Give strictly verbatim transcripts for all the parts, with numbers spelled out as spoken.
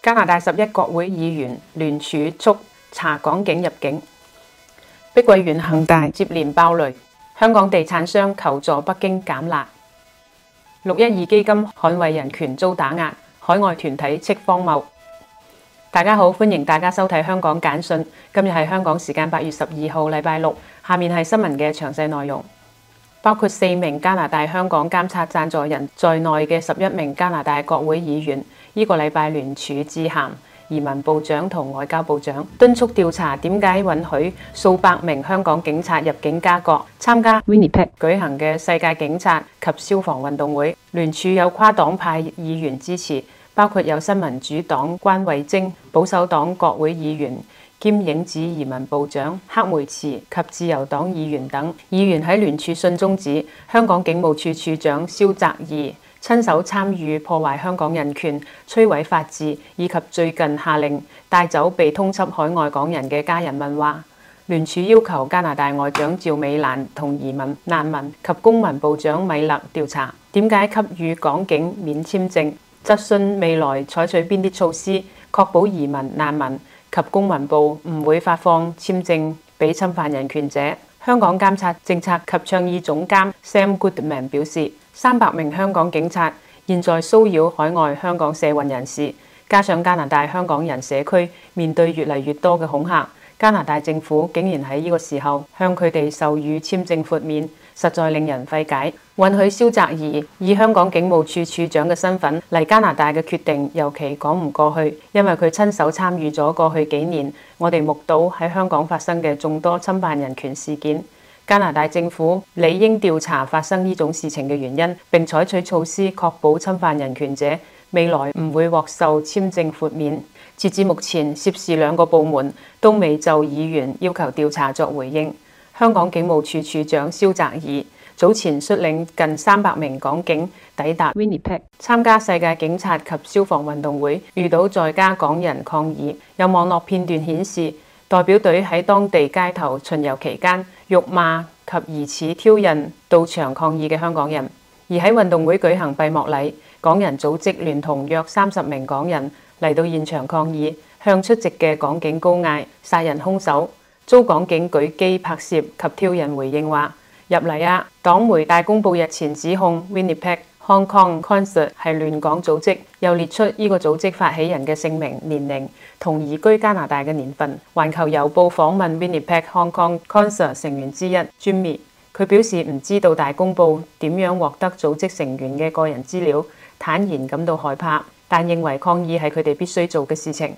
加拿大十一國會議員聯署促查港警入境。碧桂園恒大接連爆雷，香港地產商求助北京減辣。六一二基金捍衛人權遭打壓，海外團體斥荒謬。大家好，歡迎大家收睇香港簡訊。今日係香港時間八月十二號，禮拜六。下面係新聞嘅詳細內容，包括四名加拿大香港監察贊助人在內嘅十一名加拿大國會議員，呢、這個禮拜聯署致函移民部長同外交部長，敦促調查點解允許數百名香港警察入境加國參加 Winnipeg 舉行嘅世界警察及消防運動會。聯署有跨黨派議員支持，包括有新民主黨關慧貞、保守黨國會議員兼影子移民部長黑梅茨及自由黨議員等。議員喺聯署信中指，香港警務處處長蕭澤頤親手參與破壞香港人權、摧毀法治，以及最近下令帶走被通緝海外港人嘅家人問話。聯署要求加拿大外長趙美蘭同移民、難民及公民部長米勒調查點解給予港警免簽證，質詢未來採取邊啲措施，確保移民、難民及公民部唔會發放簽證俾侵犯人權者。香港監察政策及倡議總監 Sam Goodman 表示，三百名香港警察現在騷擾海外香港社運人士，加上加拿大香港人社區面對越嚟越多嘅恐嚇，加拿大政府竟然喺呢個時候向佢哋授予簽證豁免，實在令人費解。允許蕭澤頤以香港警務處處長嘅身份嚟加拿大嘅決定，尤其講唔過去，因為佢親手參與咗過去幾年我哋目睹喺香港發生嘅眾多侵犯人權事件。加拿大政府理應調查發生呢種事情嘅原因，並採取措施確保侵犯人權者未來唔會獲受簽證豁免。截至目前，涉事兩個部門都未就議員要求調查作回應。香港警務處處長蕭澤頤早前率領近三百名港警抵達 Winnipeg 參加世界警察及消防運動會，遇到在家港人抗議。有網絡片段顯示，代表隊喺當地街頭巡遊期間辱罵及疑似挑釁到場抗議嘅香港人。而喺運動會舉行閉幕禮，港人組織聯同約三十名港人嚟到現場抗議，向出席嘅港警高嗌殺人兇手，遭港警舉機拍攝及挑釁回應話入嚟啊！黨媒大公報日前指控 Winnipeg Hong Kong Concert 係亂港組織，又列出呢個組織發起人嘅姓名、年齡同移居加拿大嘅年份。環球郵報訪問 Winnipeg Hong Kong Concert 成員之一 Jimmy， 佢表示唔知道大公報點樣獲得組織成員嘅個人資料，坦言感到害怕，但認為抗議係佢哋必須做嘅事情。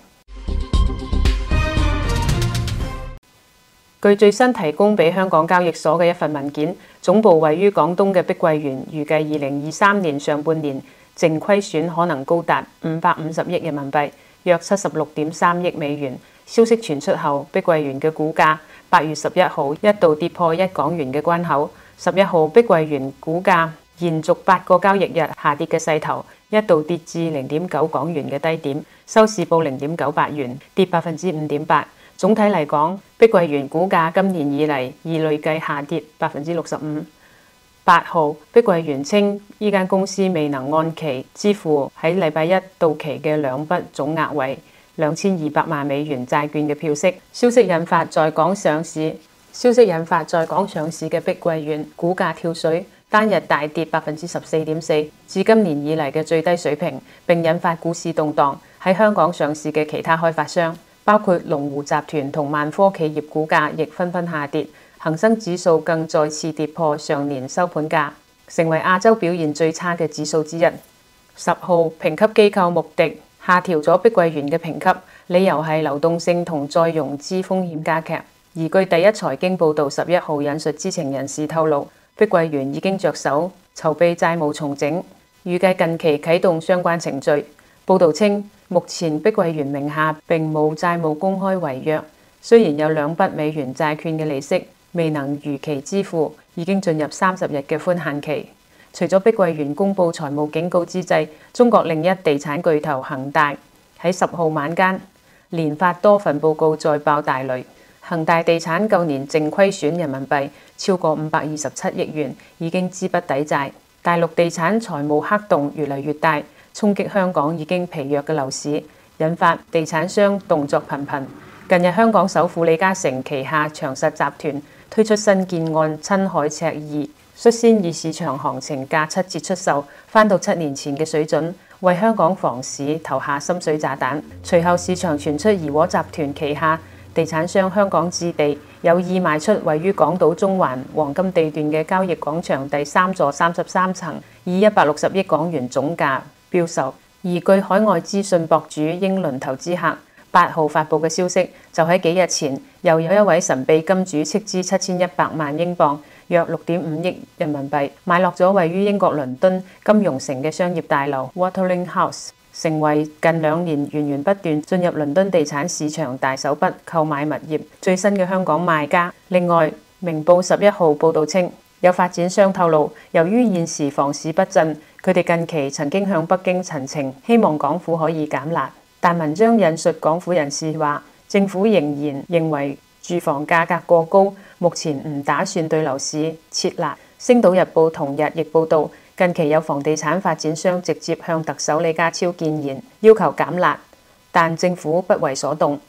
據最新提供俾香港交易所嘅一份文件，總部位於廣東嘅碧桂園預計二零二三年上半年淨虧損可能高達五百五十億人民幣，約七十六點三億美元。消息傳出後，碧桂園嘅股價八月十一號一度跌破一港元嘅關口。十一號碧桂園股價延續八個交易日下跌嘅勢頭，一度跌至零點九港元嘅低點，收市報零點九八元，跌百分之五點八。總體嚟講，碧桂園股價今年以嚟已累計下跌百分之六十五。八號，碧桂園稱呢間公司未能按期支付喺禮拜一到期嘅兩筆總額為兩千二百萬美元債券嘅票息。消息引發在港上市，消息引發在港上市嘅碧桂園股價跳水，單日大跌百分之十四點四，至今年以嚟嘅最低水平，並引發股市動盪。喺香港上市嘅其他開發商，包括龍湖集團同萬科企業股價亦紛紛下跌，恒生指數更再次跌破上年收盤價，成為亞洲表現最差嘅指數之一。十號，評級機構穆迪下調咗碧桂園嘅評級，理由係流動性同再融資風險加劇。而據第一財經報導十一號引述知情人士透露，碧桂園已經着手籌備債務重整，預計近期啟動相關程序。報導稱，目前碧桂園名下並冇債務公開違約，雖然有兩筆美元債券嘅利息未能如期支付，已經進入三十日嘅寬限期。除咗碧桂園公布財務警告之際，中國另一地產巨頭恒大喺十號晚間連發多份報告再爆大雷。恒大地產舊年淨虧損人民幣超過五百二十七億元，已經資不抵債。大陸地產財務黑洞越嚟越大，衝擊香港已經疲弱嘅樓市， 引發地產商動作頻頻。近日，香港首富李嘉誠旗下長實集團推出新建案親海赤二，率先以市場行情價七折出售，返到七年前嘅水準，為香港房市投下深水炸彈。隨後市場傳出怡和集團旗下地產商香港置地有意賣出位於港島中環黃金地段嘅交易廣場第三座三十三層，以一百六十億港元總價標售。而據海外資訊博主英倫投資客八號發布嘅消息，就喺幾日前，又有一位神秘金主斥資七千一百萬英鎊，約六點五億人民幣，買落咗位於英國倫敦金融城嘅商業大樓 Waterloo House， 成為近兩年源源不斷進入倫敦地產市場大手筆購買物業最新嘅香港賣家。另外，明報十一號報導稱，有發展商透露，由於現時房市不振，佢哋近期曾經向北京陳情，希望港府可以減辣。但文章引述港府人士話，政府仍然認為住房價格過高，目前唔打算對樓市撤辣。星島日報同日亦報導，近期有房地產發展商直接向特首李家超建言，要求減辣，但政府不為所動。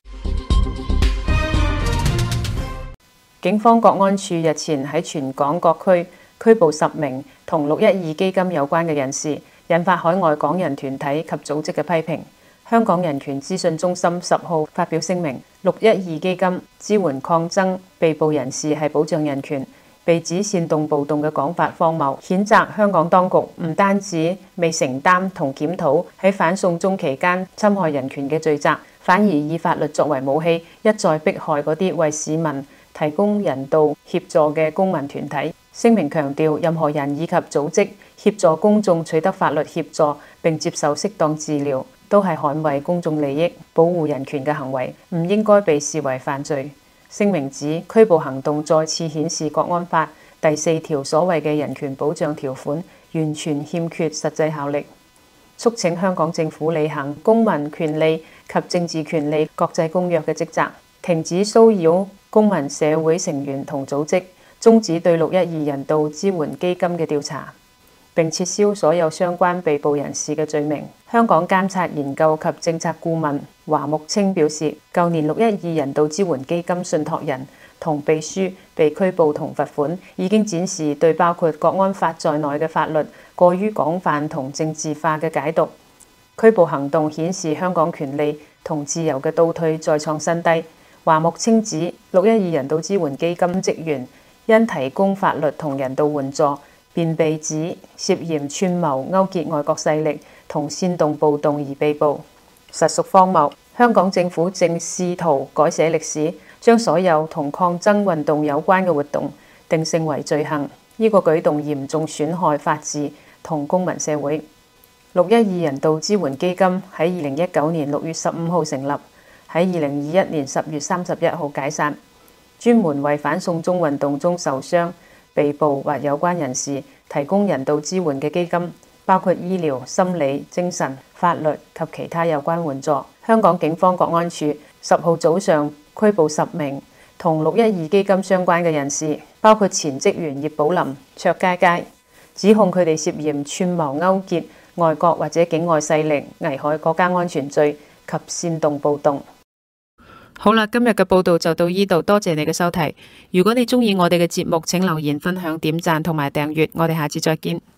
警方國安處日前喺全港各區拘捕十名同六一二基金有關嘅人士，引發海外港人團體及組織嘅批評。香港人權資訊中心十號發表聲明，六一二基金支援抗爭被捕人士係保障人權，被指煽動暴動嘅講法荒謬，譴責香港當局唔單止未承擔同檢討喺反送中期間侵害人權嘅罪責，反而以法律作為武器，一再迫害嗰啲為市民提供人道協助嘅公民團體。聲明強調，任何人以及組織協助公眾取得法律協助並接受適當治療，都係捍衛公眾利益、保護人權嘅行為，唔應該被視為犯罪。聲明指，拘捕行動再次顯示國安法第四條所謂嘅人權保障條款完全欠缺實際效力，促請香港政府履行公民權利及政治權利國際公約嘅職責，停止騷擾公民社會成員同組織，終止對六一二人道支援基金嘅調查，並撤銷所有相關被捕人士嘅罪名。香港監察研究及政策顧問華木清表示，舊年六一二人道支援基金信託人同秘書被拘捕同罰款，已經展示對包括國安法在內嘅法律過於廣泛同政治化嘅解讀。拘捕行動顯示香港權利同自由嘅倒退再創新低。華木清指，六一二人道支援基金職員因提供法律同人道援助，便被指涉嫌串謀勾結外國勢力同煽動暴動而被捕，實屬荒謬。香港政府正試圖改寫歷史，將所有同抗爭運動有關嘅活動定性為罪行，呢個舉動嚴重損害法治同公民社會。六一二人道支援基金喺二零一九年六月十五號成立，喺二零二一年十月三十一號解散，專門為反送中運動中受傷、被捕或有關人士提供人道支援嘅基金，包括醫療、心理、精神、法律及其他有關援助。香港警方國安處十號早上拘捕十名同六一二基金相關嘅人士，包括前職員葉寶林、卓佳佳，指控佢哋涉嫌串謀勾結外國或者境外勢力，危害國家安全罪及煽動暴動。好啦，今日嘅報道就到呢度，多謝你嘅收睇。如果你鍾意我哋嘅節目，請留言、分享、點讚同埋訂閱。我哋下次再見。